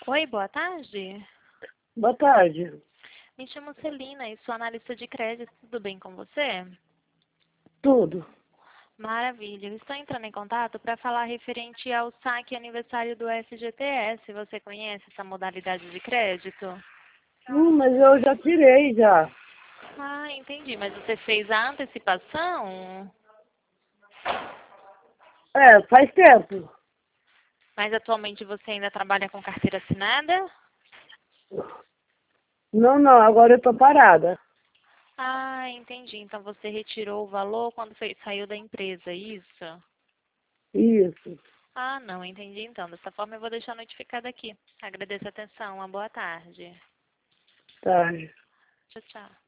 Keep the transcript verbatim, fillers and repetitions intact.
Oi, boa tarde. Boa tarde. Me chamo Celina e sou analista de crédito. Tudo bem com você? Tudo. Maravilha. Eu estou entrando em contato para falar referente ao saque aniversário do F G T S. Você conhece essa modalidade de crédito? Hum, mas eu já tirei já. Ah, entendi. Mas você fez a antecipação? É, faz tempo. Mas atualmente você ainda trabalha com carteira assinada? Não, não, agora eu tô parada. Ah, entendi. Então você retirou o valor quando foi- saiu da empresa, isso? Isso. Ah, não, entendi então. Dessa forma eu vou deixar notificado aqui. Agradeço a atenção. Uma boa tarde. Tarde. Tchau, tchau.